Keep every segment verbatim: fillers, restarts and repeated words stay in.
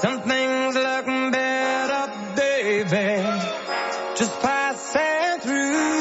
Some things look better, baby, just passing through.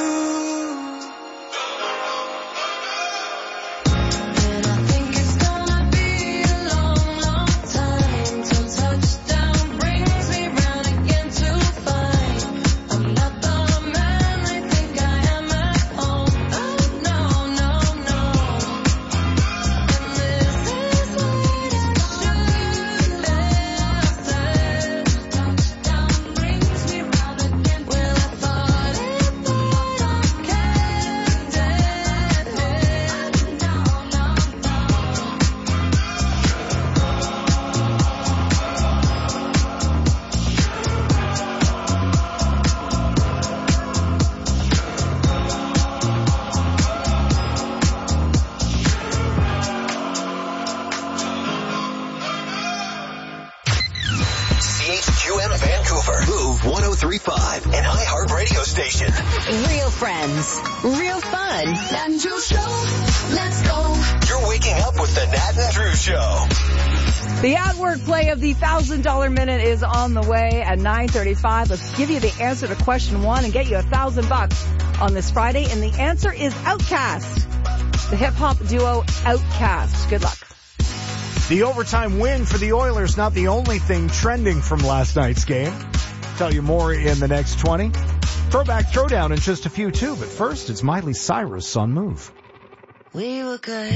Real friends, real fun. Nat and Drew Show. Let's go. You're waking up with the Nat and Drew Show. The ad-word play of the one thousand dollars minute is on the way at nine thirty-five. Let's give you the answer to question one and get you a thousand bucks on this Friday. And the answer is Outkast, the hip-hop duo Outkast. Good luck. The overtime win for the Oilers, not the only thing trending from last night's game. Tell you more in the next twenty. Throwback Throwdown in just a few, too. But first, it's Miley Cyrus on Move. We were good,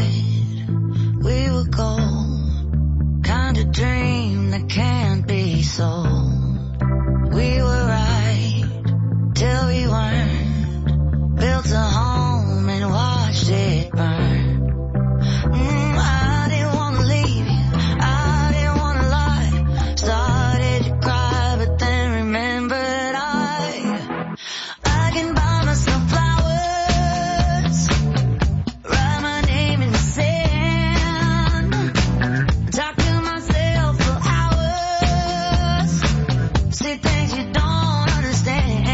we were gold, kind of dream that can't be sold. We were right, till we weren't, built a home and watched it burn. Mm, I didn't want to leave you, I didn't want to lie, started to cry, but then remembered I, I can buy myself flowers, write my name in the sand, talk to myself for hours, say things you don't understand.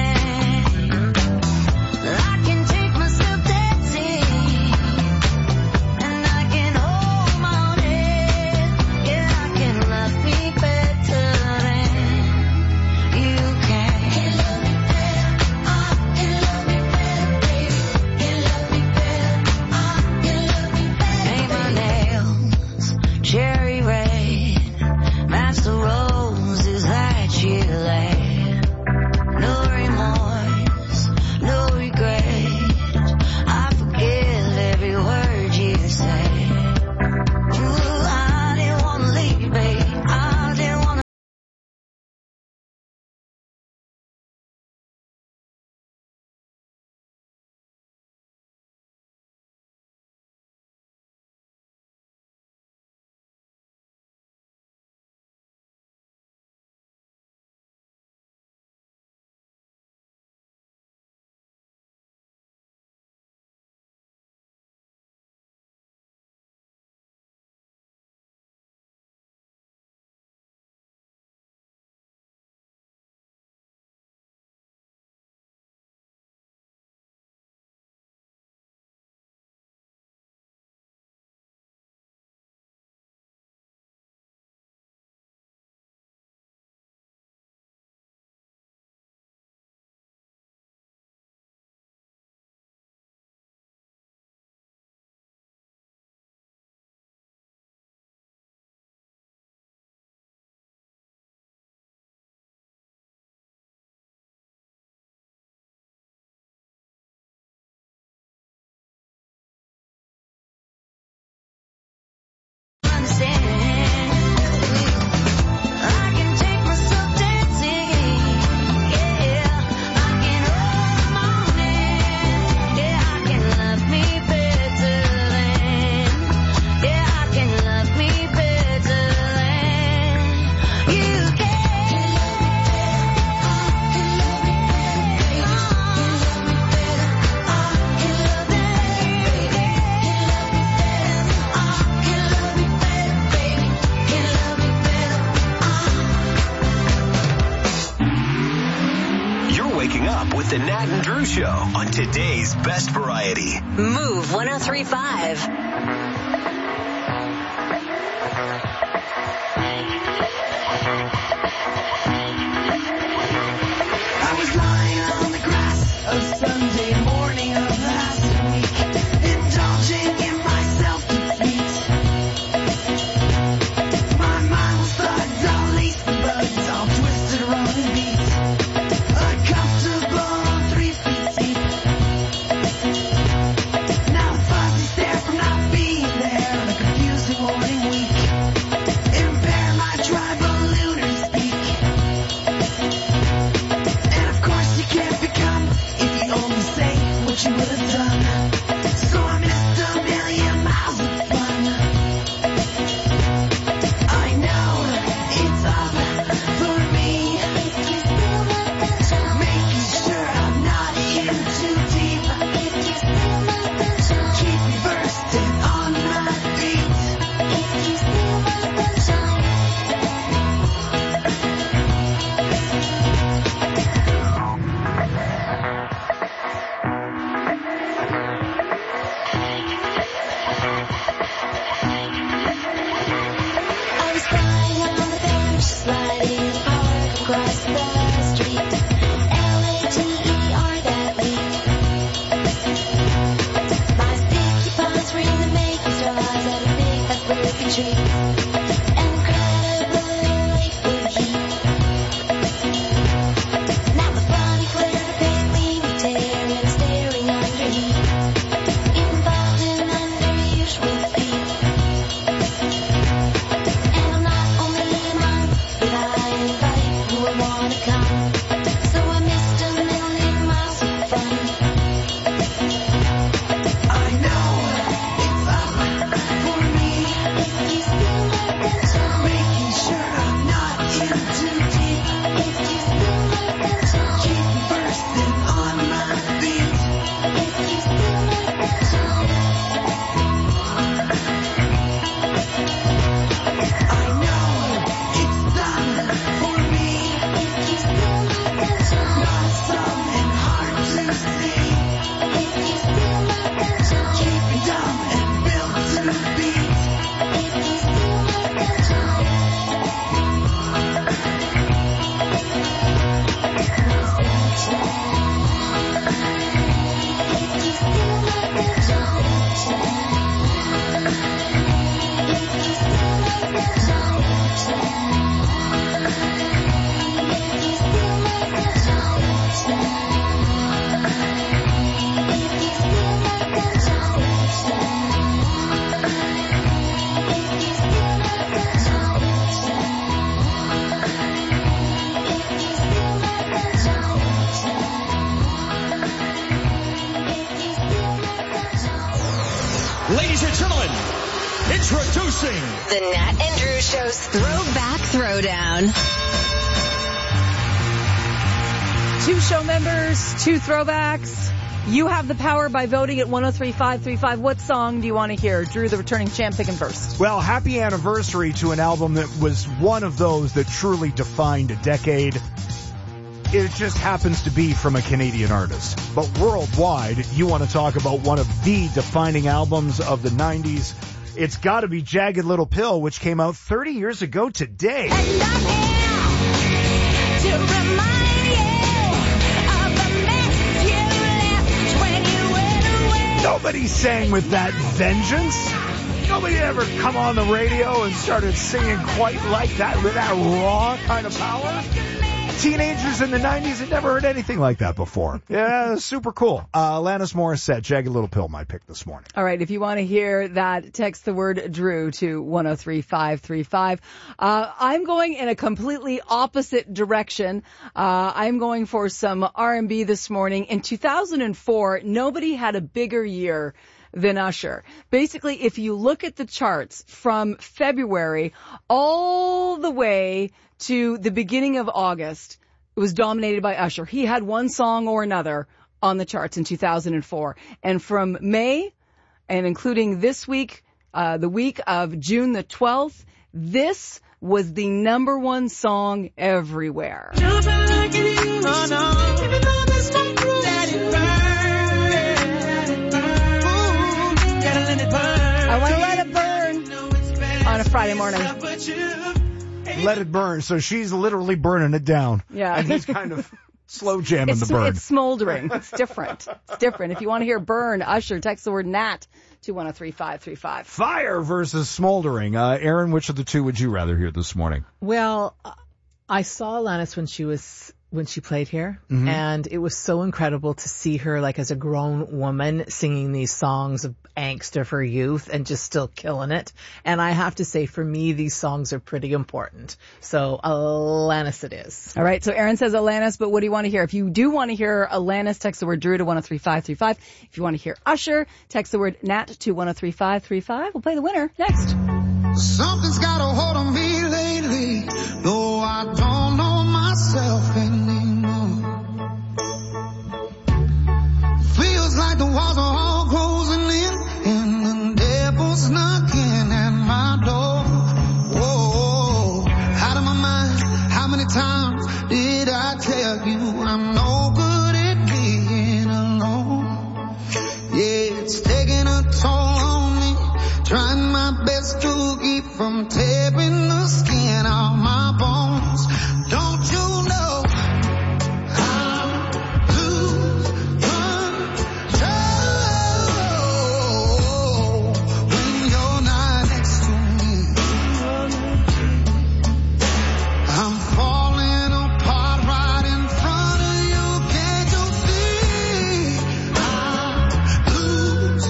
I can take myself dancing, and I can hold my own head. Yeah, I can love me better than you can. Can love me better, I can love me better, baby. Can love me better, I can love me better. Paint my nails cherry red, match the roses that you laid. No remorse, no regret, I forgive every word you say. Ooh, I didn't want to leave you, babe, I didn't want to. I can take myself dancing, yeah, I can hold my own hand, yeah, I can love me better than, yeah, I can love me better than you can. Can love me better, I can love me better, I can love me better, baby, can love me better, You're waking up with the Nat and Drew Show on today's Best Variety. Move one oh three point five. I was lying on the grass of Sunday morning of last week, indulging in my self-defeat. My mind was thugged, all laced the buds, all twisted around and beat. Uncomfortable on three feet deep. Now the fuzzy stare from not being there on a confusing morning week. Impair my tribal lunar speak. And of course you can't become if you only say what you would have done. So I missed a million miles of fun. I know it's up for me, making sure I'm not in too deep. Keep me bursting on my feet. I was lying on the bench, sliding hard across the street. L A T E R that week. My sticky paws were in the making straws at a big fast burpee tree. Incredible liquid heat. Now the funny flare of pink leamy tear and staring under heat. Involved in unusual feet. And I'm not only a monk, but I invite who would wanna come. So I missed a million miles of fun. I know it's up for me, making sure I'm not in too deep. Keep me bursting on my feet. I know it's done for me, awesome and hard to see. Keep me dumb and built to beat. Ladies and gentlemen, introducing The Nat and Drew Show's Throwback Throwdown. Two show members, two throwbacks. You have the power by voting at one oh three five three five. What song do you want to hear? Drew, the returning champ, picking first. Well, happy anniversary to an album that was one of those that truly defined a decade. It just happens to be from a Canadian artist. But worldwide, you want to talk about one of the defining albums of the nineties. It's got to be Jagged Little Pill, which came out thirty years ago today. And I'm here to remind you of the mess you left when you went away. Nobody sang with that vengeance. Nobody ever come on the radio and started singing quite like that, with that raw kind of power. Teenagers in the nineties had never heard anything like that before. Yeah, super cool. Uh, Alanis Morissette, Jagged Little Pill, my pick this morning. All right, if you want to hear that, text the word Drew to one oh three five three five. Uh, I'm going in a completely opposite direction. Uh, I'm going for some R and B this morning. In two thousand four, nobody had a bigger year than Usher. Basically, if you look at the charts from February all the way to the beginning of August, it was dominated by Usher. He had one song or another on the charts in two thousand four. And from May, and including this week, uh, the week of June the twelfth, this was the number one song everywhere. I want to let it burn on a Friday morning. let it burn. So she's literally burning it down. Yeah. And he's kind of slow jamming It's, the burn. it's smoldering. It's different. It's different. If you want to hear burn, Usher, text the word Nat to one oh three five three five. Fire versus smoldering. Uh, Aaron, which of the two would you rather hear this morning? Well, I saw Alanis when she was when she played here, Mm-hmm. and it was so incredible to see her like as a grown woman singing these songs of angst of her youth and just still killing it. And I have to say, for me, these songs are pretty important. So Alanis it is. All right, so Aaron says Alanis, but what do you want to hear? If you do want to hear Alanis, text the word Drew to one oh three five three five. If you want to hear Usher, text the word Nat to one oh three five three five. We'll play the winner next. Something's got a hold on me lately, though I don't know myself anymore. Feels like the walls are all closing in, and the devil's knocking at my door. Whoa, out of my mind, how many times did I tell you I'm no good at being alone? Yeah, it's taking a toll on me, trying my best to keep from tearing the skin off my bones. Don't you know I lose control when you're not next to me? I'm falling apart right in front of you. Can't you see? I lose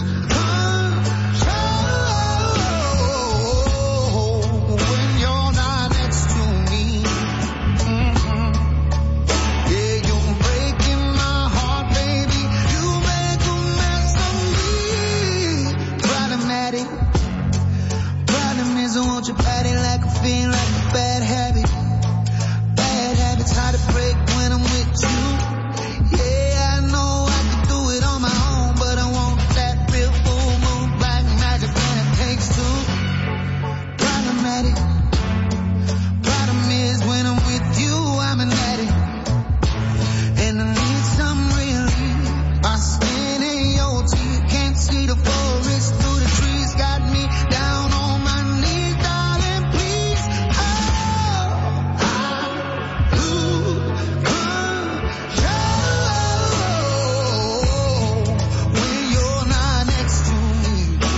control when you're not next to me. Mhm. Yeah, you're breaking my heart, baby. You make a mess of me. Problematic. Problem is I want your body like a fiend, like a bad habit. Bad habits hard to break when I'm with you. Yeah, I know I can do it on my own, but I want that real full moon black magic when it takes two. Problematic. Problem is when I'm with you, I'm an addict. And I need some relief. My skin and your teeth can't see the forest through the trees. Got me down on my knees, darling, please. Oh, I lose control when you're not next to me.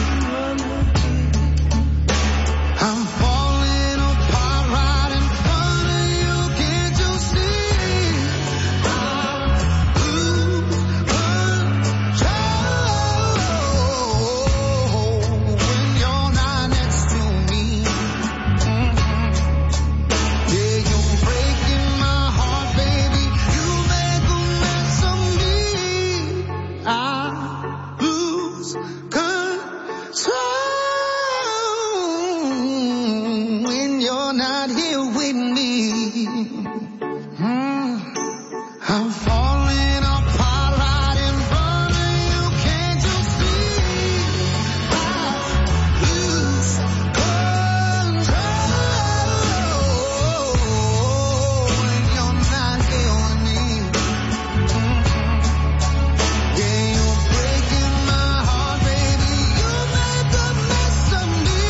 I'm falling apart right in front of you. Can't you see? I lose control when you're not next to me. Mhm. Yeah, you're breaking my heart, baby. You make a mess of me. I lose control when you're not here with me. Mm. I'm falling apart right in front of you. Can't you see? I lose control when you're not here with me. Mhm. Yeah, you're breaking my heart, baby. You make a mess of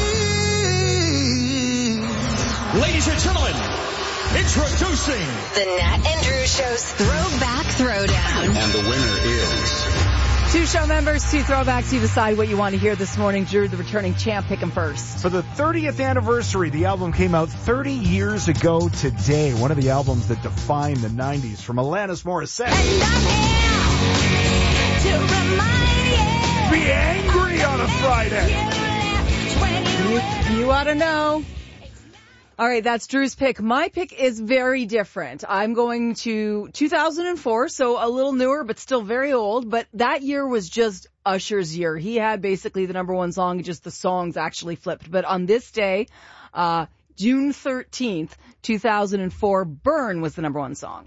me. Ladies and gentlemen, introducing The Nat and Drew Show's Throwback Throwdown. And the winner is... Two show members, two throwbacks. You decide what you want to hear this morning. Drew, the returning champ, pick him first. For the thirtieth anniversary, the album came out thirty years ago today. One of the albums that defined the nineties from Alanis Morissette. Be angry on a Friday. You, you ought to know. All right, that's Drew's pick. My pick is very different. I'm going to two thousand four, so a little newer, but still very old. But that year was just Usher's year. He had basically the number one song, just the songs actually flipped. But on this day, uh, June thirteenth, two thousand four, Burn was the number one song.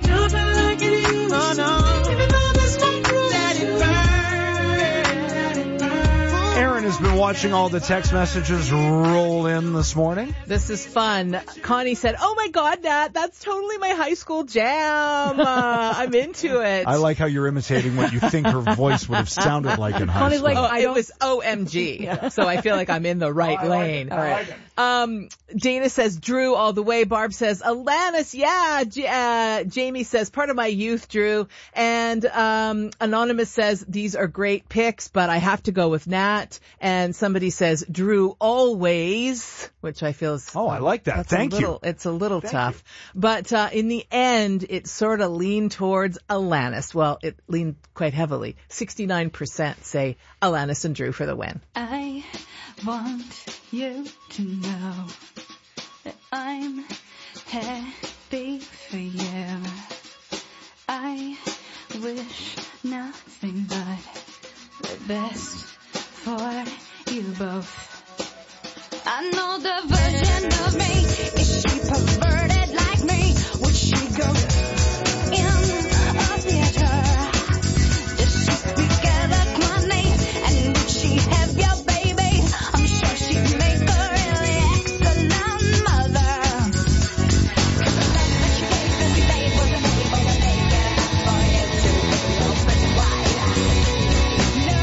Aaron has been watching all the text messages roll in this morning. This is fun. Connie said, oh my God, Nat, that's totally my high school jam. Uh, I'm into it. I like how you're imitating what you think her voice would have sounded like in high Connie's school. like, Oh, I it don't- was O M G. So I feel like I'm in the right lane. All right. Um, Dana says, Drew all the way. Barb says, Alanis, yeah. J- uh, Jamie says, part of my youth, Drew. And um, Anonymous says, these are great picks, but I have to go with Nat. And somebody says, Drew always, which I feel is... Oh, I like that. That's Thank a little, you. It's a little Thank tough. But uh, in the end, it sort of leaned towards Alanis. Well, it leaned quite heavily. sixty-nine percent say Alanis and Drew for the win. I want you to know that I'm happy for you. I wish nothing but the best for you both. I know the version of me, is she perverted like me? Would she go in a theater? Does she speak eloquently? And would she have your baby? I'm sure she'd make a really excellent mother. 'Cause the love that she gave to me, babe, wasn't able to make it up for you to be open wide. No.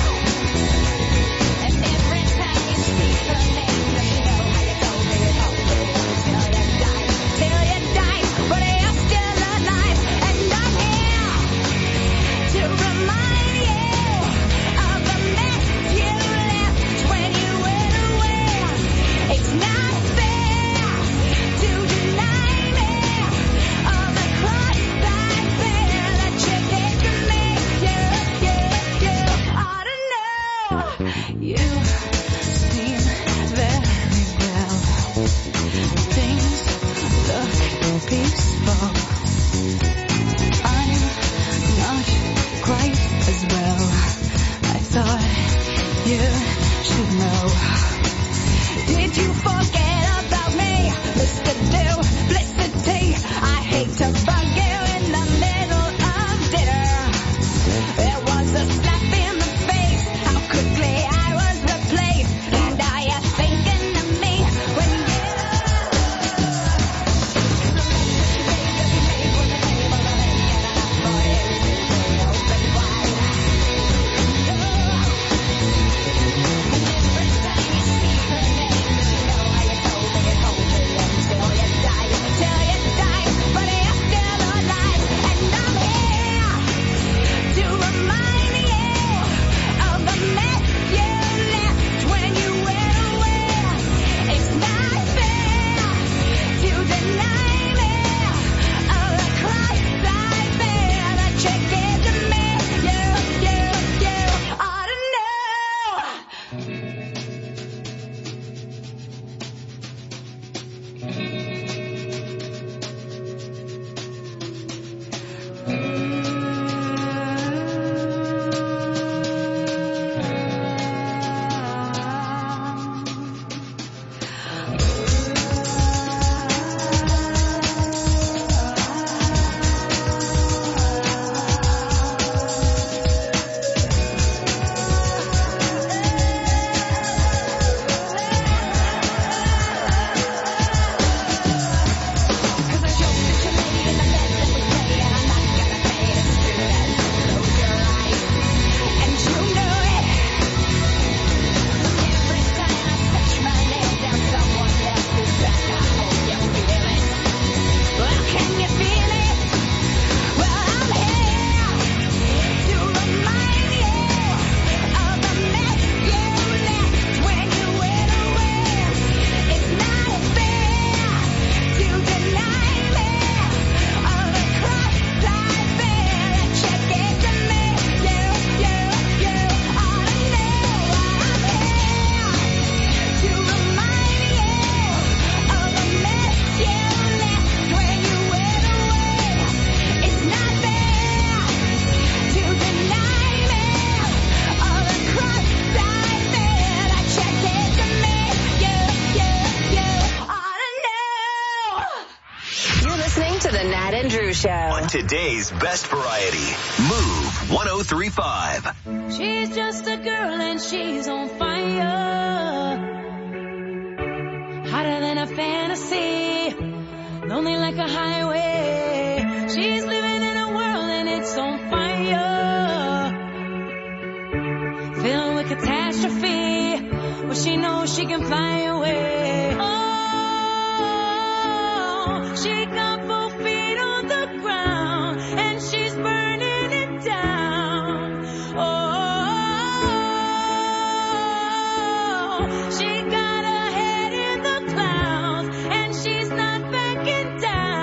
And every time you speak her name, does she know how you told me it all till you die, till you die, but you're still alive, and I'm here to remind you of the mess you left when you went away. It's not fair to deny me of the cross I bear that you gave to me. You, you, you ought to know. You seem very well. Things look peaceful. I'm not quite as well. I thought you should know. Did you forget about me, Mister Duplicity? I hate to bug you in the middle of dinner. There was a slap in the face, how quickly I was replaced. And are you thinking of me when you Show. On today's best variety, Move one oh three point five. She's just a girl and she's on fire. Hotter than a fantasy. Lonely like a highway. She's living in a world and it's on fire. Filled with catastrophe. But she knows she can fly away. She got both feet on the ground and she's burning it down. Oh, she got her head in the clouds and she's not backing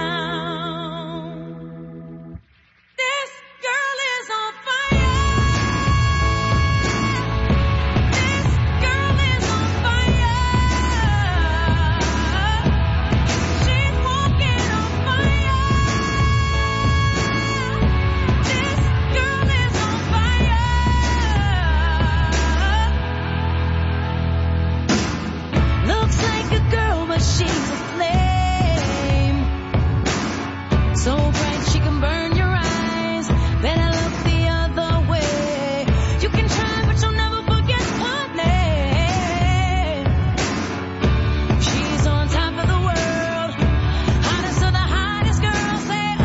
down. This girl is on fire. This girl is on fire. She's walking on fire. This girl is on fire. Looks like a girl, but she's a flame. So bright she can burn your eyes. Better look the other way. You can try, but you'll never forget her name. She's on top of the world, hottest of the hottest girls. Say,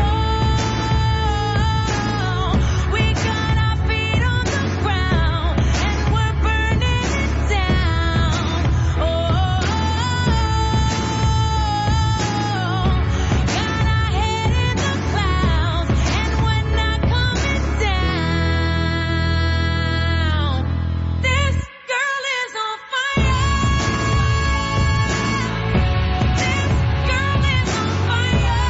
oh, we got our feet on the ground and we're burning it down. Oh, got our head in the clouds and we're not coming down. This girl is on fire. This girl is on fire.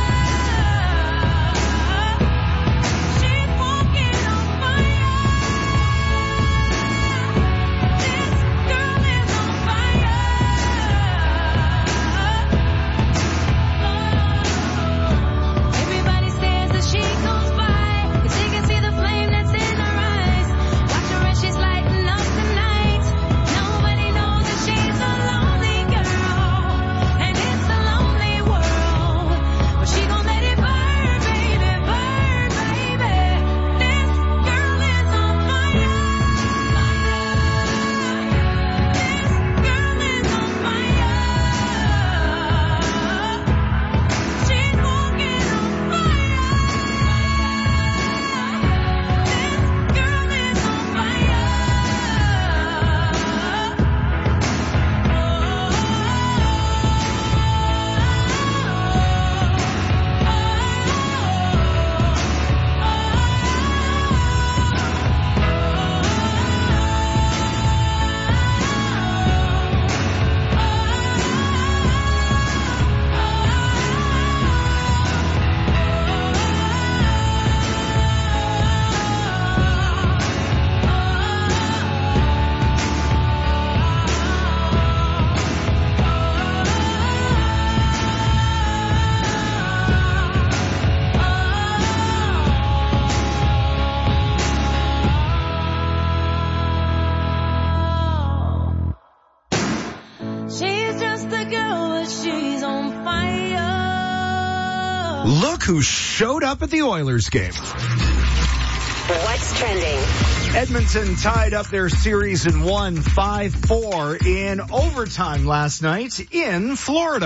She's walking on fire. This girl is on fire. Everybody stares as she goes by, 'cause they can see the flame that's in her eyes. Watch her as she's lighting up the night. Nobody knows that she's a lonely girl, and it's a lonely world. But she gon' let it burn, baby, burn, baby. This girl is on fire. This girl is on fire. She's walking on fire. This girl is on fire. She's just a girl, but she's on fire. Look who showed up at the Oilers game. What's trending? Edmonton tied up their series and won five four in overtime last night in Florida.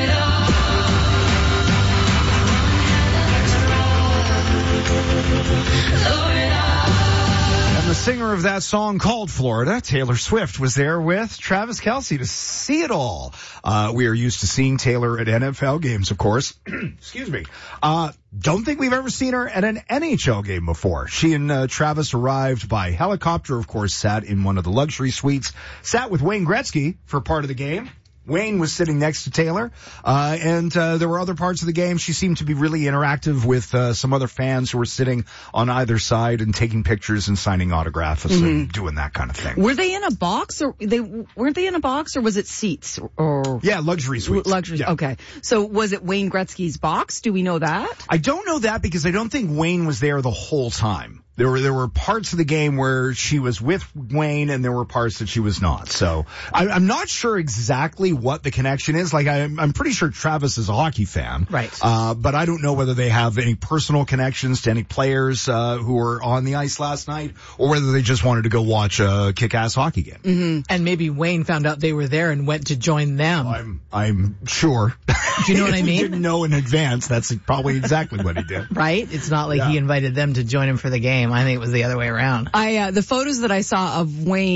And the singer of that song called Florida, Taylor Swift, was there with Travis Kelce to see it all. Uh, we are used to seeing Taylor at N F L games, of course. Excuse me. Uh, don't think we've ever seen her at an N H L game before. She and uh, Travis arrived by helicopter, of course, sat in one of the luxury suites, sat with Wayne Gretzky for part of the game. Wayne was sitting next to Taylor, uh, and uh, there were other parts of the game. She seemed to be really interactive with uh, some other fans who were sitting on either side and taking pictures and signing autographs Mm-hmm. and doing that kind of thing. Were they in a box, or they weren't they in a box, or was it seats, or Yeah, luxury suites. luxury? Yeah. Okay, so was it Wayne Gretzky's box? Do we know that? I don't know that because I don't think Wayne was there the whole time. There were there were parts of the game where she was with Wayne, and there were parts that she was not. So I, I'm not sure exactly what the connection is. Like I, I'm pretty sure Travis is a hockey fan, right? Uh, but I don't know whether they have any personal connections to any players uh, who were on the ice last night, or whether they just wanted to go watch a kick-ass hockey game. Mm-hmm. And maybe Wayne found out they were there and went to join them. I'm I'm sure. Do you know what I If he mean? didn't know in advance. That's probably exactly what he did. Right? It's not like Yeah. he invited them to join him for the game. I think it was the other way around. I uh, the photos that I saw of Wayne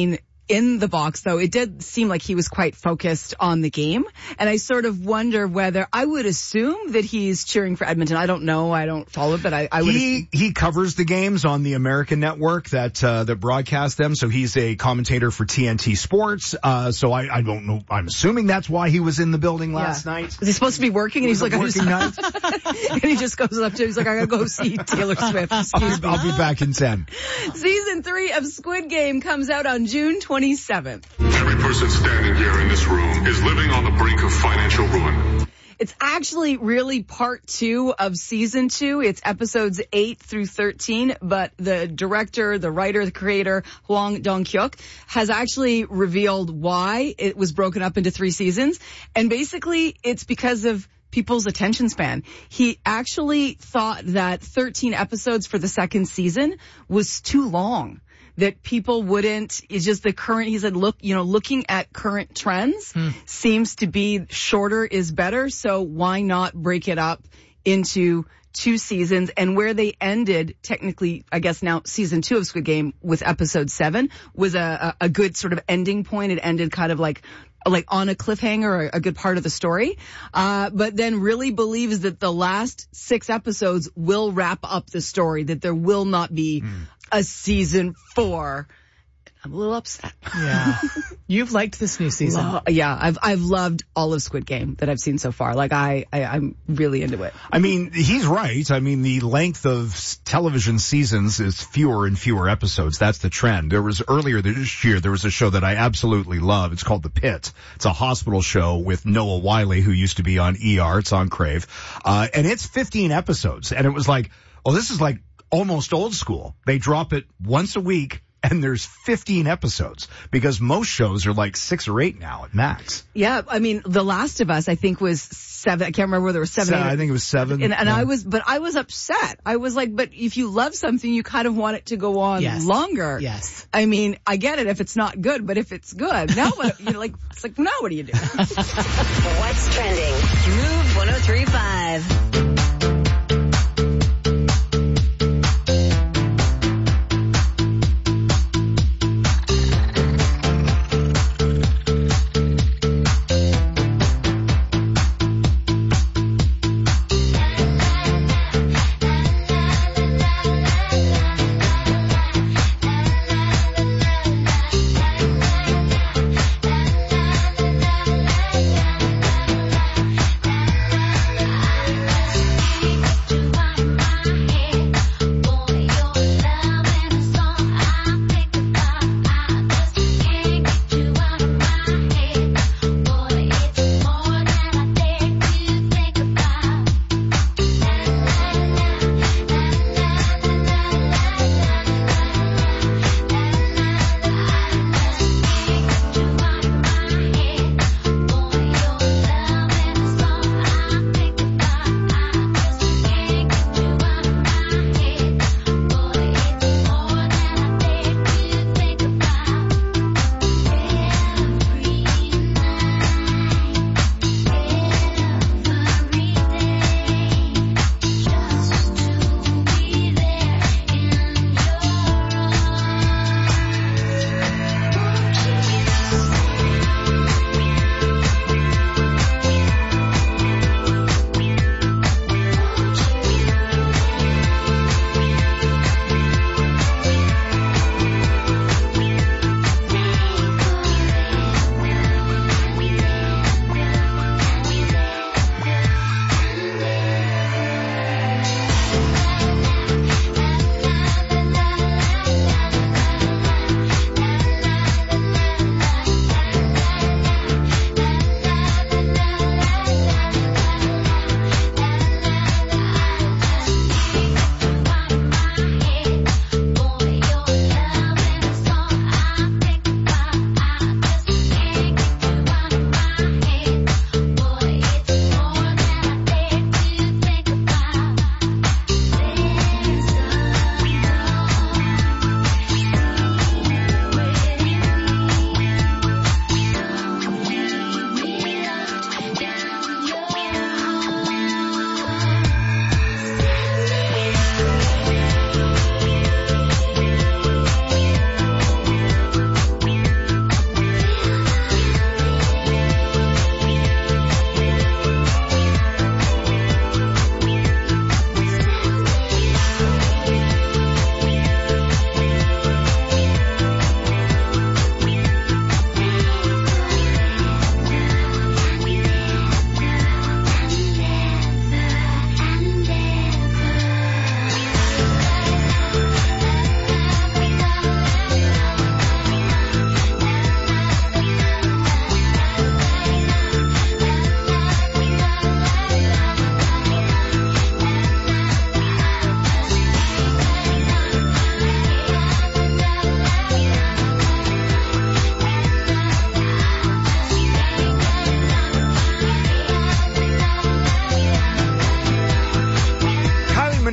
in the box, though, it did seem like he was quite focused on the game. And I sort of wonder whether, I would assume that he's cheering for Edmonton. I don't know. I don't follow it, but I, I would. He, he covers the games on the American network that, uh, that broadcasts them. So he's a commentator for T N T Sports. Uh, so I, I don't know. I'm assuming that's why he was in the building last yeah. night. Was he supposed to be working? And he's like, working night? And he just goes up to him. He's like, I gotta go see Taylor Swift. I'll be, I'll be back in ten. Season three of Squid Game comes out on June twenty-seventh. Every person standing here in this room is living on the brink of financial ruin. It's actually really part two of season two. It's episodes eight through thirteen, but the director, the writer, the creator, Hwang Dong-kyuk, has actually revealed why it was broken up into three seasons. And basically, it's because of people's attention span. He actually thought that thirteen episodes for the second season was too long. That people wouldn't, it's just the current, he said, look, you know, looking at current trends hmm. seems to be shorter is better. So why not break it up into two seasons? And where they ended, technically, I guess now season two of Squid Game with episode seven was a, a, a good sort of ending point. It ended kind of like, like on a cliffhanger, a good part of the story, uh, but then really believes that the last six episodes will wrap up the story, that there will not be mm. a season four. I'm a little upset. Yeah. You've liked this new season. Lo- yeah, I've I've loved all of Squid Game that I've seen so far. Like I, I I'm really into it. I mean, he's right. I mean, the length of s- television seasons is fewer and fewer episodes. That's the trend. There was earlier this year, there was a show that I absolutely love. It's called The Pit. It's a hospital show with Noah Wiley, who used to be on E R. It's on Crave. Uh, and it's fifteen episodes. And it was like, oh, this is like almost old school. They drop it once a week. And there's fifteen episodes because most shows are like six or eight now at max. Yeah, I mean, The Last of Us, I think, was seven. I can't remember whether there was seven. seven eight, I think it was seven. And, and yeah. I was, but I was upset. I was like, but if you love something, you kind of want it to go on yes. longer. Yes. I mean, I get it if it's not good, but if it's good, now what? You're like, it's like, now what do you do? What's trending? Move one oh three point five.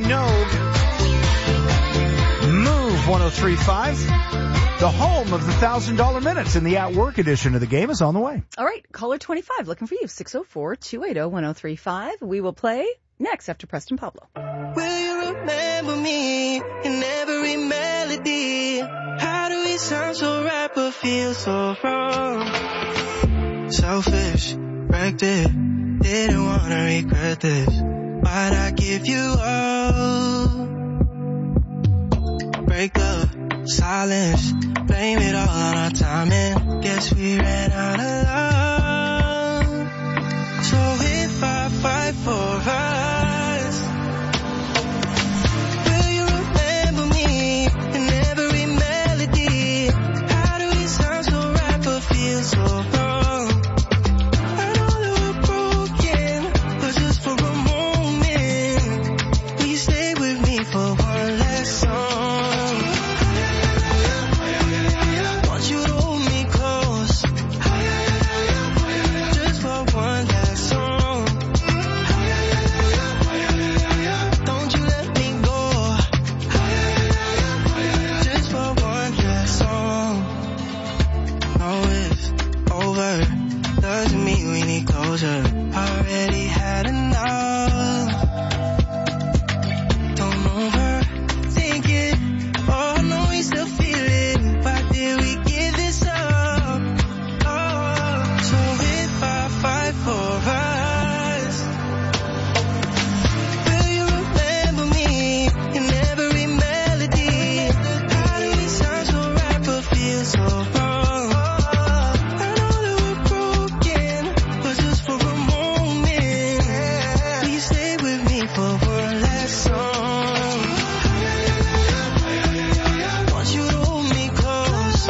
Minogue. Move one oh three point five. The home of the one thousand dollars minutes in the At Work edition of the game is on the way. All right, caller twenty-five, looking for you, six oh four, two eight oh, one oh three five. We will play next after Preston Pablo. Will you remember me in every melody? How do we sound so right but feel so wrong? Selfish, wrecked it, didn't wanna regret this. Why'd I give you up? Break up, silence, blame it all on our timing. Guess we ran out of love. So if I fight for us, will you remember me in every melody? How do we sound so right but feel so wrong? I know that we're broken, but just for a moment, will you stay with me for one last song? Want you to hold me close, just for one last song. Don't you let me go, just for one last song. No, it's over, doesn't mean we need closure. Already had enough. Don't overthink it. Oh, I know we still feel it. Why did we give this up? Oh, so if I fight for us, will you remember me in every melody? How do we sound so right but feel so wrong? I know that we're broken, but just for a moment, will you stay with me for one last song? Want you to hold me close,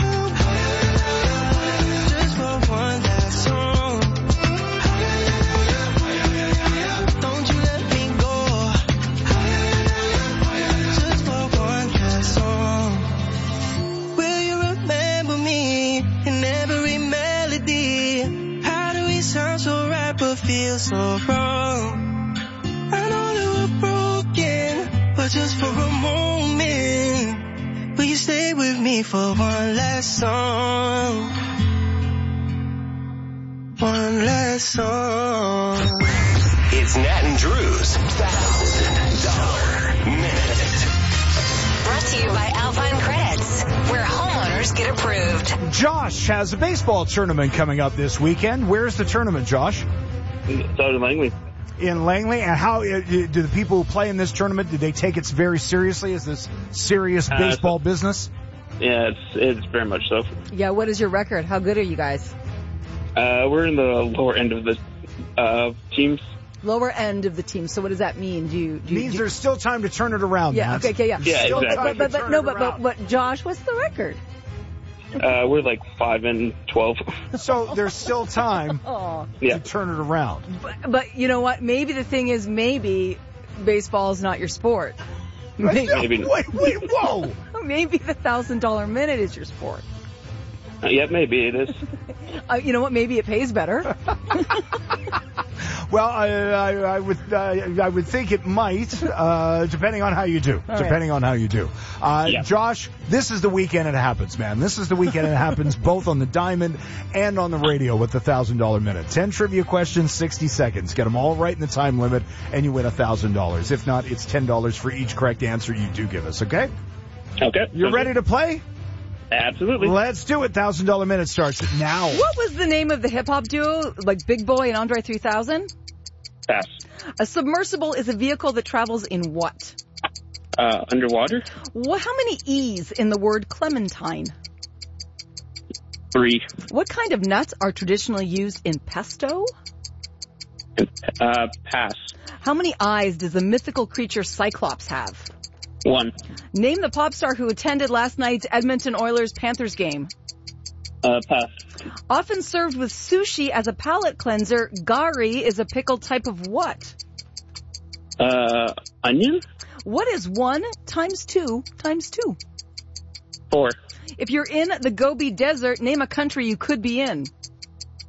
just for one last song. Don't you let me go, just for one last song. Will you remember me in every melody? How do we sound so right but feel so wrong? I know that we're broken, but just for a moment, will you stay with me for one last song? One last song. It's Nat and Drew's one thousand dollars minute. Brought to you by Alpine Credits, where homeowners get approved. Josh has a baseball tournament coming up this weekend. Where's the tournament, Josh? It's out in Langley. In Langley. And how uh, do the people who play in this tournament, do they take it very seriously? Is this serious Uh, baseball business? Yeah, it's it's very much so. Yeah, what is your record? How good are you guys? Uh, we're in the lower end of the uh, teams. Lower end of the team. So what does that mean? Do you, do you Means do, there's still time to turn it around. Yeah, Matt. okay, okay, yeah. Yeah, Still exactly. time But, but, to but turn no, it but, but, around. but Josh, what's the record? Uh, we're like five and twelve. So there's still time Oh. Yeah. to turn it around. But, but you know what? Maybe the thing is, maybe baseball's not your sport. Maybe, Maybe. Wait, wait, whoa! maybe the thousand dollar minute is your sport. Uh, yeah, maybe it is. Uh, you know what? Maybe it pays better. Well, I, I, I would uh, I would think it might, uh, depending on how you do. All depending on how you do. Uh, Yeah. Josh, this is the weekend it happens, man. This is the weekend it happens both on the diamond and on the radio with the one thousand dollars minute. ten trivia questions, sixty seconds. Get them all right in the time limit, and you win one thousand dollars. If not, it's ten dollars for each correct answer you do give us, okay? Okay. You ready to play? Absolutely. Let's do it. one thousand dollars minute starts now. What was the name of the hip hop duo, like Big Boy and Andre three thousand? Pass. A submersible is a vehicle that travels in what? Uh, underwater. What? How many E's in the word clementine? Three. What kind of nuts are traditionally used in pesto? Uh, pass. How many eyes does the mythical creature Cyclops have? One. Name the pop star who attended last night's Edmonton Oilers-Panthers game. Uh, pass. Often served with sushi as a palate cleanser, gari is a pickled type of what? Uh, onion. What is one times two times two? Four. If you're in the Gobi Desert, name a country you could be in.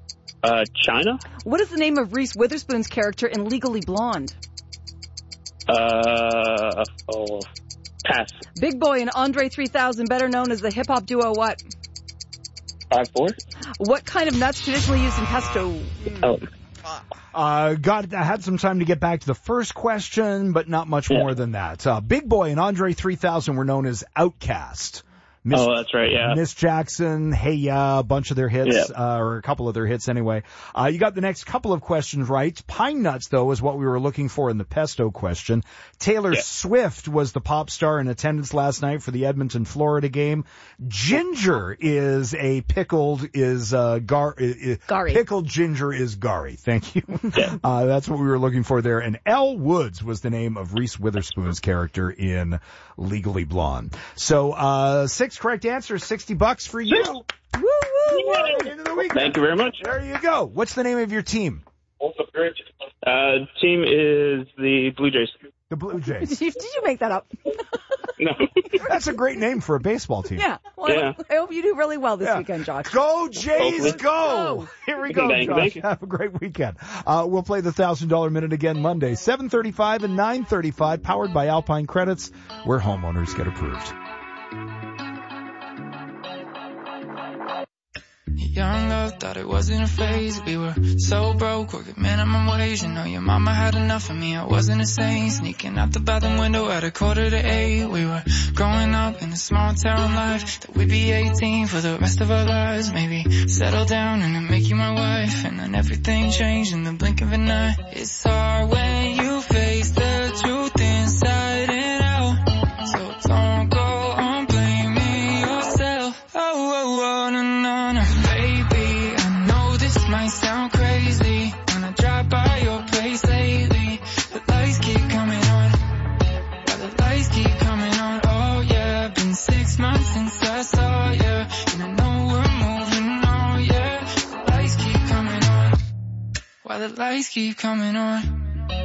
Uh, China. What is the name of Reese Witherspoon's character in Legally Blonde? Uh, Uh, oh, pass. Big Boy and Andre three thousand, better known as the hip-hop duo what? Five, four. What kind of nuts traditionally used in pesto? Oh. Uh, got, I had some time to get back to the first question, but not much Yeah. more than that. Uh, Big Boy and Andre three thousand were known as Outkast. Miss, Oh, that's right, yeah. Miss Jackson, Hey Ya, a bunch of their hits, Yeah. uh, or a couple of their hits anyway. Uh, you got the next couple of questions right. Pine Nuts, though, is what we were looking for in the pesto question. Taylor Yeah. Swift was the pop star in attendance last night for the Edmonton, Florida game. Ginger is a pickled, is, uh, gar, uh, Gary. Pickled ginger is Gary. Thank you. Yeah. Uh, that's what we were looking for there. And Elle Woods was the name of Reese Witherspoon's character in Legally Blonde. So, uh, six correct answers, sixty bucks for you. Woo, woo, woo. Into the weekend. Thank you very much. There you go. What's the name of your team? Uh, team is the Blue Jays. The Blue Jays. Did you, did you make that up? No. That's a great name for a baseball team. Yeah. Well, Yeah. I hope you do really well this Yeah. weekend, Josh. Go Jays, Hopefully. go! Go. Here we go, Thank you, Josh. thank you. Have a great weekend. Uh, we'll play the one thousand dollar minute again Monday, seven thirty-five and nine thirty-five, powered by Alpine Credits, where homeowners get approved. Young love, thought it wasn't a phase. We were so broke, working minimum wage. You know your mama had enough of me, I wasn't a saint. Sneaking out the bathroom window at a quarter to eight. We were growing up in a small town life. That we'd be eighteen for the rest of our lives. Maybe settle down and then make you my wife. And then everything changed in the blink of an eye. It's hard when you face the truth inside and out. So don't go on blaming yourself. Oh, oh, oh, no, no, no. Baby, I know this might sound crazy when I drive by your place lately. The lights keep coming on. Yeah, the lights keep coming on. Oh yeah, been six months since I saw you, and I know we're moving on. Yeah, the lights keep coming on. Why the lights keep coming on?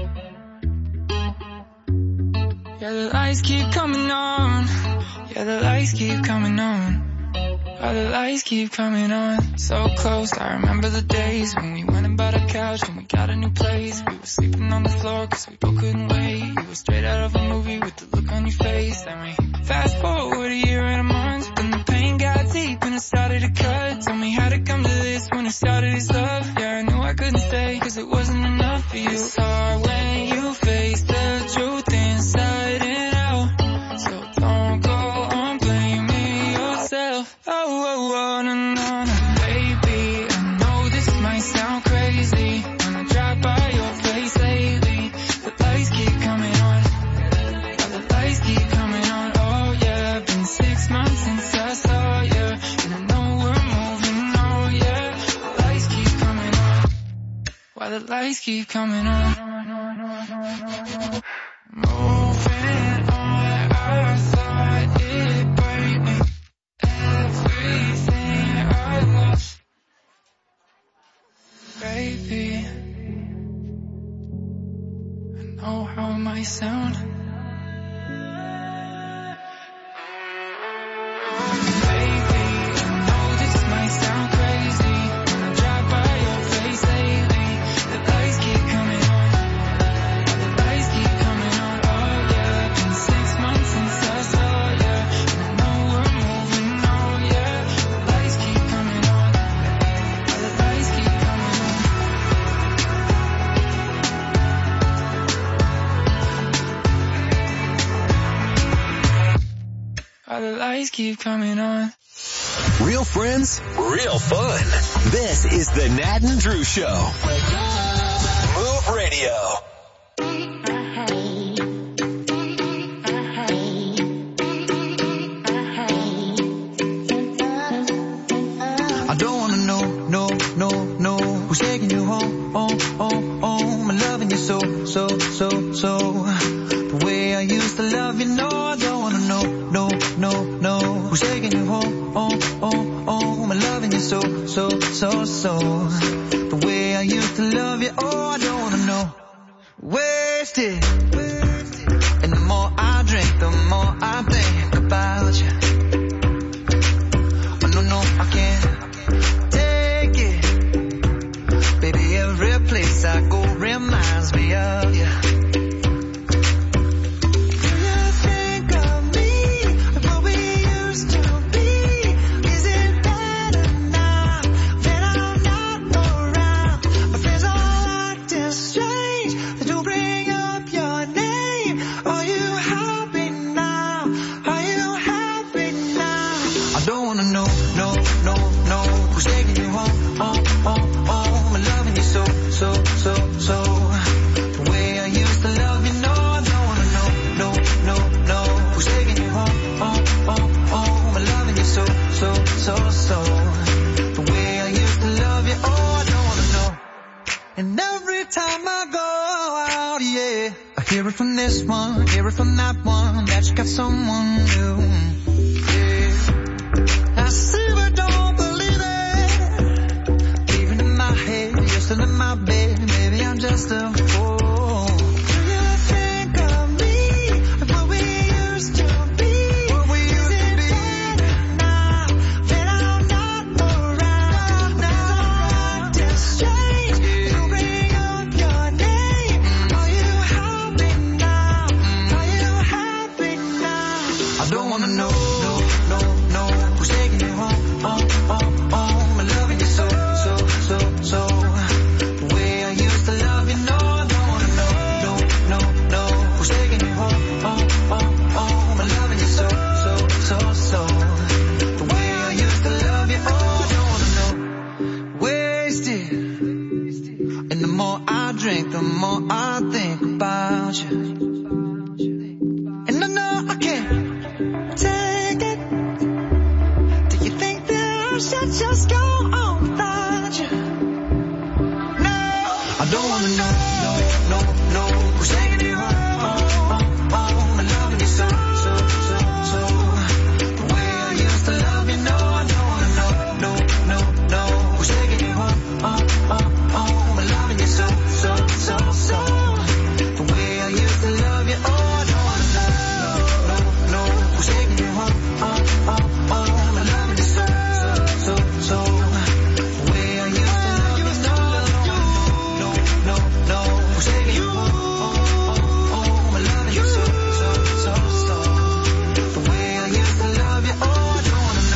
Yeah, the lights keep coming on. Yeah, the lights keep coming on. Why the lights keep coming on. So close, I remember the days when we went and bought a couch and we got a new place. We were sleeping on the floor cause we both couldn't wait. You were straight out of a movie with the look on your face. And we fast forward a year and a month, then the pain got deep and it started to cut. Tell me how'd it come to this when it started as love. Yeah, I knew I couldn't stay cause it wasn't enough for you. It's hard when you face the truth inside and out. So don't go on blaming yourself. Oh, oh, oh, no, no, no. Baby, I know this might sound crazy when I drive by your place lately. The lights keep coming on. Yeah, the lights keep coming on. Oh yeah, been six months since I saw you, and I know we're moving on. Yeah, the lights keep coming on. Why the lights keep coming on? Moving on, I thought it'd break me. Everything I lost, baby. I know how it might sound. Baby, I know this might sound crazy when I drive by your place lately. The lights keep coming on. The lights keep coming on. Oh yeah, been six months since I saw you, and I know we're moving on. Yeah, the lights keep coming on. The lights keep coming on. Why the lights keep coming on. Real friends, real fun. This is the Nat and Drew Show. Move Radio. I don't wanna know, no, no, no, who's taking you home, home, home, home, and loving you so, so, so, so, the way I used to love you. No, I don't wanna know, no, no, no, who's taking you home, home, home, home, and loving you so, so, so, so, the way I used to love you. Oh, I don't wanna know. Wasted, and the more I drink, the more I think about you. Oh no, no, I can't take it. Baby, every place I go reminds me of you. hear it from that one that you got someone new. Yeah. I see but don't believe it. Even in my head, you're still in my bed. Maybe I'm just a fool. The more I think about you, and I know I can't take it. Do you think that I should just go on without you? No, I don't wanna know, no, no, no, who's taking you home, oh, oh, oh, I'm loving you so, so, so, so. The way I used to love you, no, I don't wanna know, no, no, no, who's taking you home, oh, oh, oh, I'm loving you so, so, so, so. The way I used to love you, oh, I don't wanna know, no, no, no, who's taking you home, oh, oh, oh, I'm loving you so, so, so, so. The way I used to love you, no, no, no, no, who's taking you home, oh, oh, oh, I'm loving you so, so, so, so. The way I used to love you, oh, I don't wanna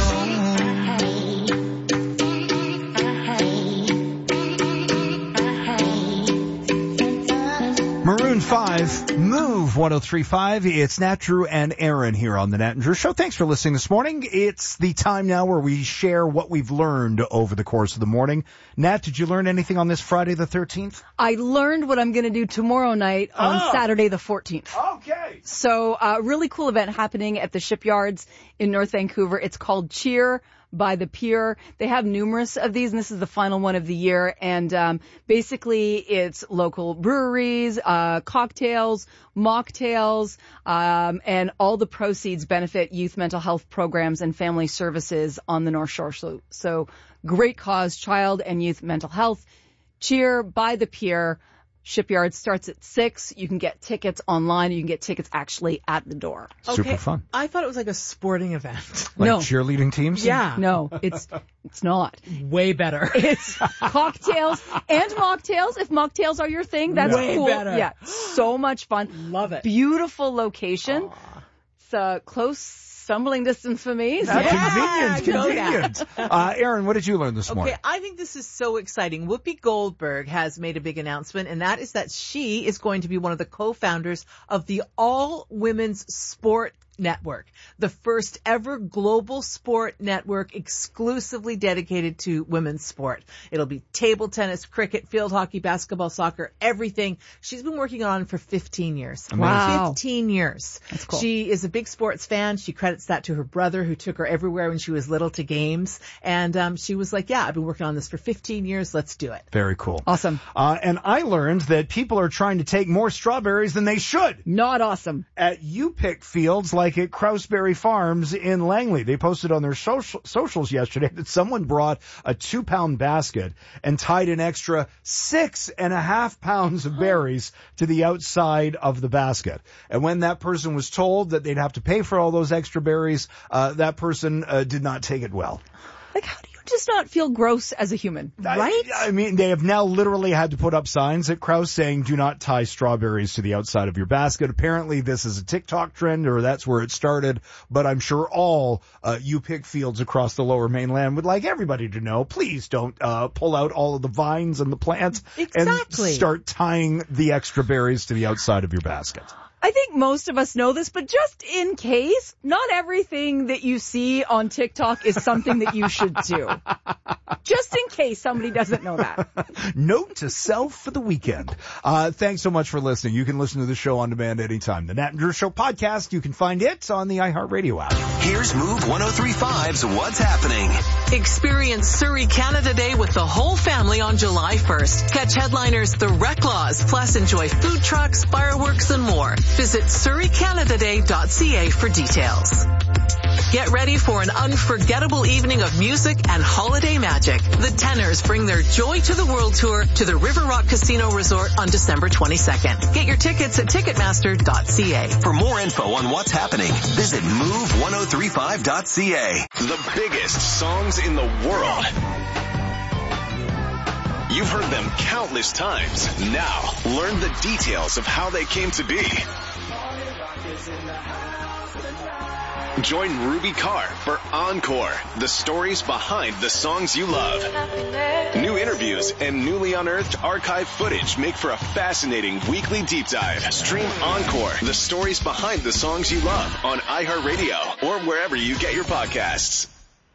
Maroon five, Move one oh three point five. It's Nat, Drew, and Aaron here on the Nat and Drew Show. Thanks for listening this morning. It's the time now where we share what we've learned over the course of the morning. Nat, did you learn anything on this Friday the thirteenth? I learned what I'm going to do tomorrow night on Oh. Saturday the fourteenth. Okay. So a uh, really cool event happening at the Shipyards in North Vancouver. It's called Cheer by the Pier. They have numerous of these, and this is the final one of the year. And um, basically, it's local breweries, uh, cocktails, mocktails, um, and all the proceeds benefit youth mental health programs and family services on the North Shore. So, so great cause, child and youth mental health. Cheer by the Pier. Shipyard starts at six. You can get tickets online. You can get tickets actually at the door. Super Okay, fun. I thought it was like a sporting event. Like No. cheerleading teams? Yeah. No, it's it's not. Way better. It's cocktails and mocktails. If mocktails are your thing, that's Way cool. better. Yeah, so much fun. Love it. Beautiful location. It's a close stumbling distance for me. So. Uh, convenient, know convenient. Uh, Aaron, what did you learn this Okay, morning? I think this is so exciting. Whoopi Goldberg has made a big announcement, and that is that she is going to be one of the co-founders of the All Women's Sport Network, the first ever global sport network exclusively dedicated to women's sport. It'll be table tennis, cricket, field hockey, basketball, soccer, everything. She's been working on it for fifteen years. Wow. fifteen years. That's cool. She is a big sports fan. She credits that to her brother, who took her everywhere when she was little to games. And um, she was like, yeah, I've been working on this for fifteen years. Let's do it. Very cool. Awesome. Uh, and I learned that people are trying to take more strawberries than they should. Not awesome. At You Pick fields like at Krauseberry Farms in Langley. They posted on their social, socials yesterday that someone brought a two pound basket and tied an extra six and a half pounds of berries to the outside of the basket. And when that person was told that they'd have to pay for all those extra berries, uh, that person uh, did not take it well. Like, how do you just not feel gross as a human, right? I, I mean, they have now literally had to put up signs at Kraus saying, do not tie strawberries to the outside of your basket. Apparently this is a TikTok trend, or that's where it started, but I'm sure all uh, You Pick fields across the Lower Mainland would like everybody to know, please don't uh, pull out all of the vines and the plants Exactly. and start tying the extra berries to the outside of your basket. I think most of us know this, but just in case, not everything that you see on TikTok is something that you should do. Just in case somebody doesn't know that. Note to self for the weekend. Uh, thanks so much for listening. You can listen to the show on demand anytime. The Nat and Drew Show podcast, you can find it on the iHeartRadio app. Here's Move one oh three point five's What's Happening. Experience Surrey Canada Day with the whole family on July first. Catch headliners The Reclaws, plus enjoy food trucks, fireworks, and more. Visit surrey canada day dot c a for details. Get ready for an unforgettable evening of music and holiday magic. The Tenors bring their Joy to the World tour to the River Rock Casino Resort on December twenty-second. Get your tickets at ticketmaster dot c a. For more info on what's happening, visit move ten thirty-five dot c a. The biggest songs in the world. You've heard them countless times. Now, learn the details of how they came to be. Join Ruby Carr for Encore, the stories behind the songs you love. New interviews and newly unearthed archive footage make for a fascinating weekly deep dive. Stream Encore, the stories behind the songs you love on iHeartRadio or wherever you get your podcasts.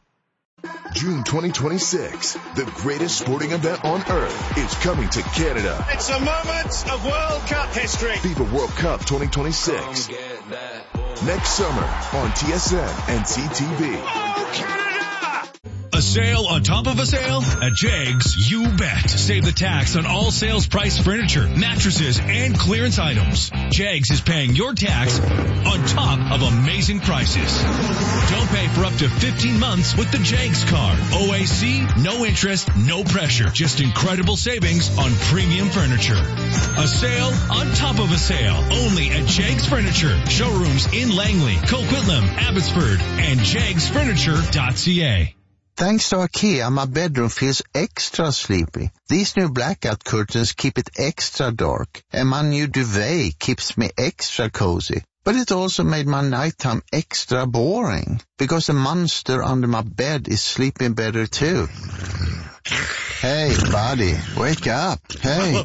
June twenty twenty-six, the greatest sporting event on earth is coming to Canada. It's a moment of World Cup history. FIBA World Cup twenty twenty-six. Next summer on T S N and C T V. Oh, Canada! A sale on top of a sale? At Jags, you bet. Save the tax on all sales price furniture, mattresses, and clearance items. Jags is paying your tax on top of amazing prices. Don't pay for up to fifteen months with the Jags card. O A C, no interest, no pressure. Just incredible savings on premium furniture. A sale on top of a sale. Only at Jags Furniture. Showrooms in Langley, Coquitlam, Abbotsford, and jags furniture dot c a. Thanks to IKEA, my bedroom feels extra sleepy. These new blackout curtains keep it extra dark, and my new duvet keeps me extra cozy. But it also made my nighttime extra boring, because the monster under my bed is sleeping better too. Hey, buddy, wake up. Hey.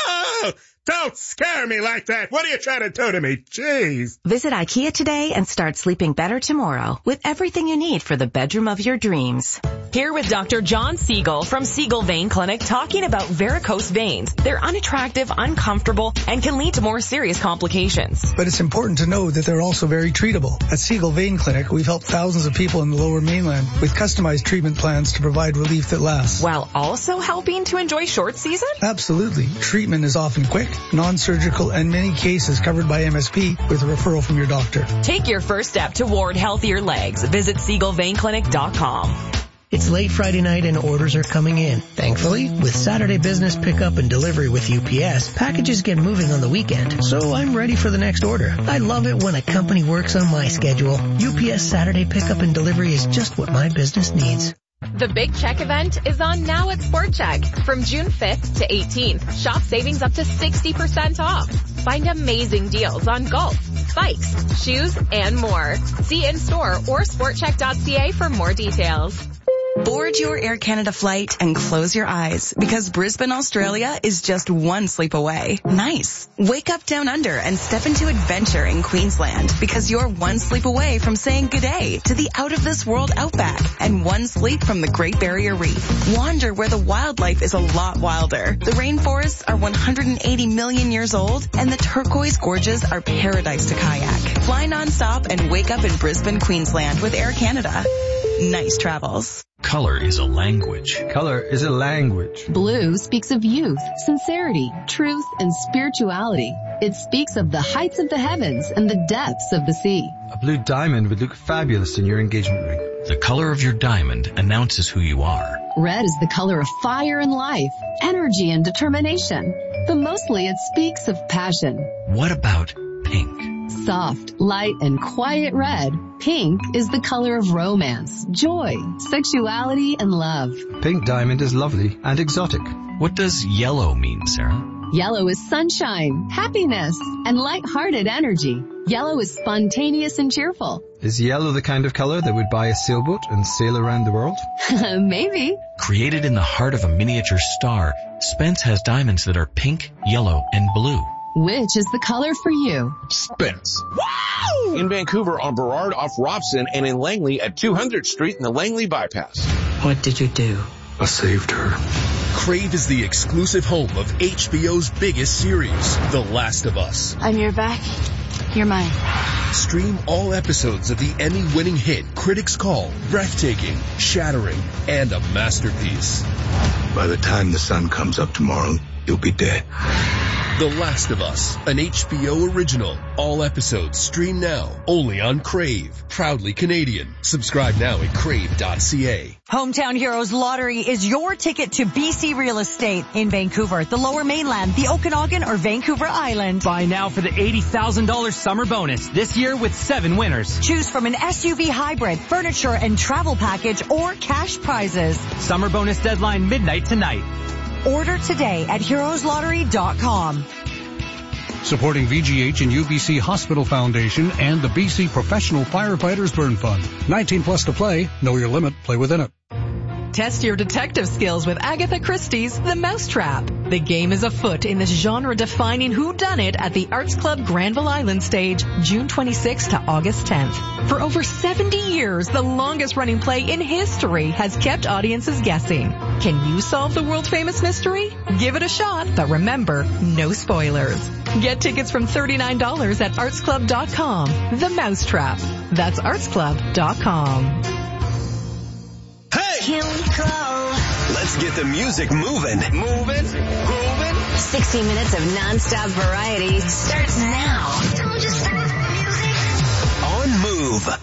Don't scare me like that. What are you trying to do to me? Jeez. Visit IKEA today and start sleeping better tomorrow with everything you need for the bedroom of your dreams. Here with Doctor John Siegel from Siegel Vein Clinic talking about varicose veins. They're unattractive, uncomfortable, and can lead to more serious complications. But it's important to know that they're also very treatable. At Siegel Vein Clinic, we've helped thousands of people in the Lower Mainland with customized treatment plans to provide relief that lasts. While also helping to enjoy short season? Absolutely. Treatment is often quick, non-surgical, and many cases covered by M S P with a referral from your doctor. Take your first step toward healthier legs. Visit Siegel Vein Clinic dot com. It's late Friday night and orders are coming in. Thankfully, with Saturday business pickup and delivery with U P S, packages get moving on the weekend, so I'm ready for the next order. I love it when a company works on my schedule. U P S Saturday pickup and delivery is just what my business needs. The Big Check event is on now at Sport Check. From June fifth to eighteenth, shop savings up to sixty percent off. Find amazing deals on golf, bikes, shoes, and more. See in-store or sport check dot c a for more details. Board your Air Canada flight and close your eyes because Brisbane, Australia is just one sleep away. Nice. Wake up down under and step into adventure in Queensland because you're one sleep away from saying g'day to the out-of-this-world outback and one sleep from the Great Barrier Reef. Wander where the wildlife is a lot wilder. The rainforests are one hundred eighty million years old and the turquoise gorges are paradise to kayak. Fly non-stop and wake up in Brisbane, Queensland with Air Canada. Nice travels. Color is a language. Color is a language. Blue speaks of youth, sincerity, truth, and spirituality. It speaks of the heights of the heavens and the depths of the sea. A blue diamond would look fabulous in your engagement ring. The color of your diamond announces who you are. Red is the color of fire and life, energy and determination. But mostly it speaks of passion. What about pink? Soft, light, and quiet red, pink is the color of romance, joy, sexuality, and love. Pink diamond is lovely and exotic. What does yellow mean, Sarah? Yellow is sunshine, happiness, and light-hearted energy. Yellow is spontaneous and cheerful. Is yellow the kind of color that would buy a sailboat and sail around the world? Maybe. Created in the heart of a miniature star, Spence has diamonds that are pink, yellow, and blue. Which is the color for you? Spence. Wow! In Vancouver on Burrard off Robson and in Langley at two hundredth Street in the Langley Bypass. What did you do? I saved her. Crave is the exclusive home of H B O's biggest series, The Last of Us. I'm your back. You're mine. Stream all episodes of the Emmy-winning hit Critics Call, breathtaking, shattering, and a masterpiece. By the time the sun comes up tomorrow, you'll be dead. The Last of Us, an H B O original. All episodes stream now, only on Crave. Proudly Canadian. Subscribe now at crave dot c a. Hometown Heroes Lottery is your ticket to B C real estate in Vancouver, the Lower Mainland, the Okanagan, or Vancouver Island. Buy now for the eighty thousand dollars summer bonus this year with seven winners. Choose from an S U V hybrid, furniture and travel package, or cash prizes. Summer bonus deadline midnight tonight. Order today at heroes lottery dot com. Supporting V G H and U B C Hospital Foundation and the B C Professional Firefighters Burn Fund. nineteen plus to play. Know your limit. Play within it. Test your detective skills with Agatha Christie's The Mousetrap. The game is afoot in this genre-defining whodunit at the Arts Club Granville Island stage, June twenty-sixth to August tenth. For over seventy years, the longest-running play in history has kept audiences guessing. Can you solve the world-famous mystery? Give it a shot, but remember, no spoilers. Get tickets from thirty-nine dollars at arts club dot com. The Mousetrap. That's arts club dot com. Hey! Here we go. Let's get the music moving. Moving, grooving. sixty minutes of non-stop variety starts now. Don't just stop the music. On Move.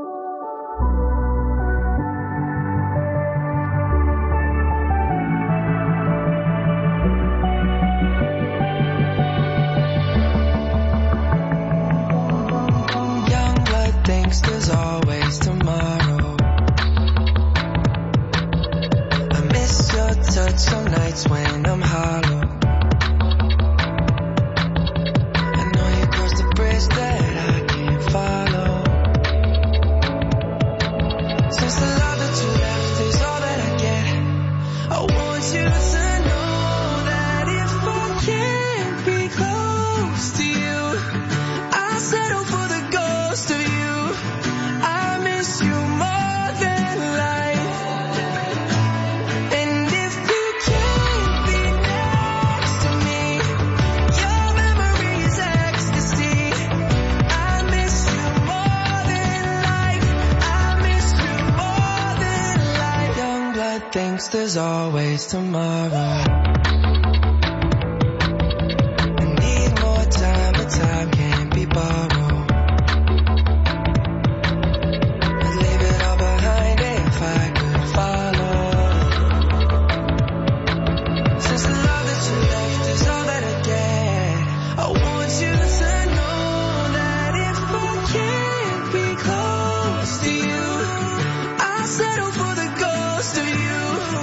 Young blood thinks there's always tomorrow. Touch some nights when I'm hollow. I know you crossed the bridge that I can't follow. Since the love that you left is all that I get, I want you to know that if I can't be close to you, I'll settle for the ghost of you. I miss you more than life. Thinks there's always tomorrow. I need more time, but time can't be borrowed. I'd leave it all behind if I could follow. Since the love that you left is all that I get, I want you to know that if I can't be close to you, I'll settle for the ghost of you.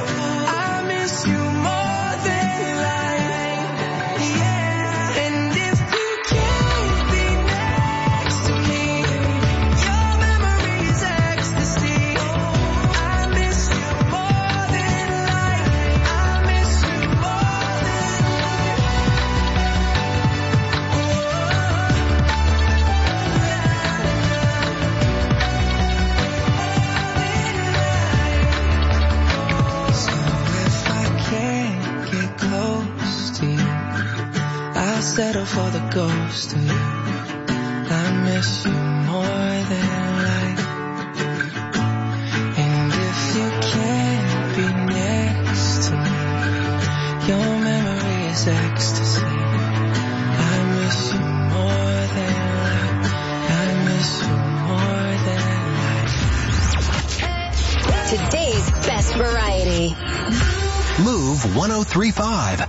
Settle for the ghost of you. I miss you more than life. And if you can't be next to me, your memory is ecstasy. I miss you more than life. I miss you more than life. Today's best variety. Move one oh three point five.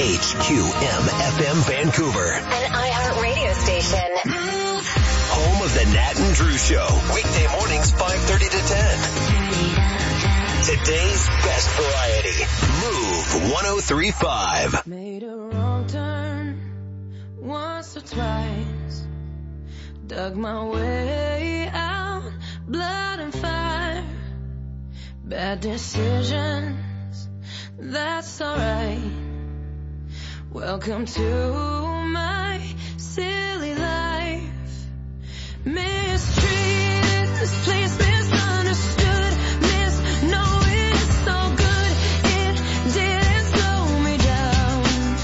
H Q M F M Vancouver. An iHeart radio station. Home of the Nat and Drew Show. Weekday mornings five thirty to ten. Today's best variety. Move one oh three point five. Made a wrong turn once or twice. Dug my way out, blood and fire. Bad decisions, that's alright. Welcome to my silly life. Mistreated, misplaced, misunderstood, misknowing so good it didn't slow me down.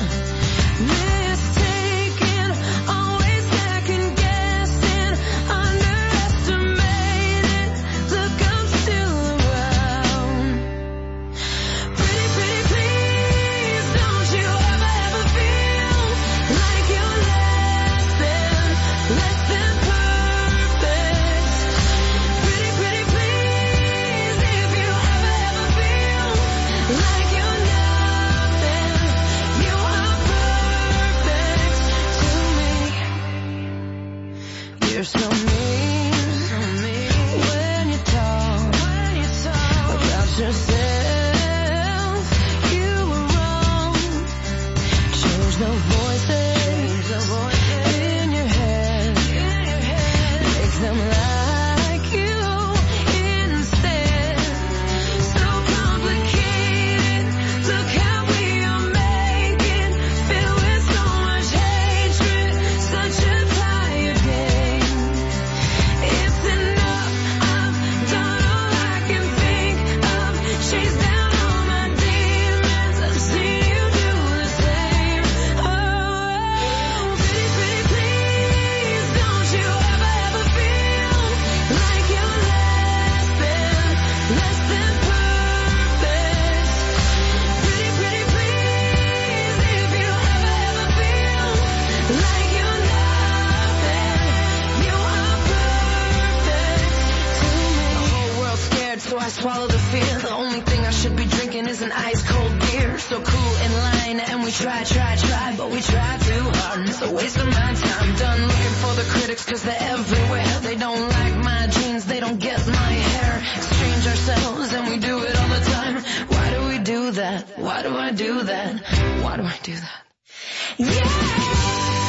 Mistaken, always second guessing, underestimated. Look, I'm still around. Pretty, pretty, please, don't you ever, ever feel like you're less than, less than perfect. Pretty, pretty, please, if you ever, ever feel like you're nothing, you are perfect to me. You're so mean, so mean when you talk, when you talk about yourself. You were wrong. Change the voices in your head. Make them like you instead. So complicated. Look how we are making. Filled with so much hatred. Such a tired game. It's enough. I've done all I can think of. Chase down all my demons. I've seen you do the same. Oh, pretty, pretty, please, don't you ever, ever feel like you're less than, less than perfect. Pretty, pretty, please, if you ever, ever feel like you're nothing, you are perfect to me. The whole world's scared, so I swallow the fear. The only thing I should be drinking is an ice cold beer. So cool in line, and we try, try, try, but we try too hard, and it's a waste of my time. Done looking for the critics, cause they're everywhere. They don't like my jeans, they don't get my hair. Exchange ourselves, and we do it all the time. Why do we do that? Why do I do that? Why do I do that? Yeah!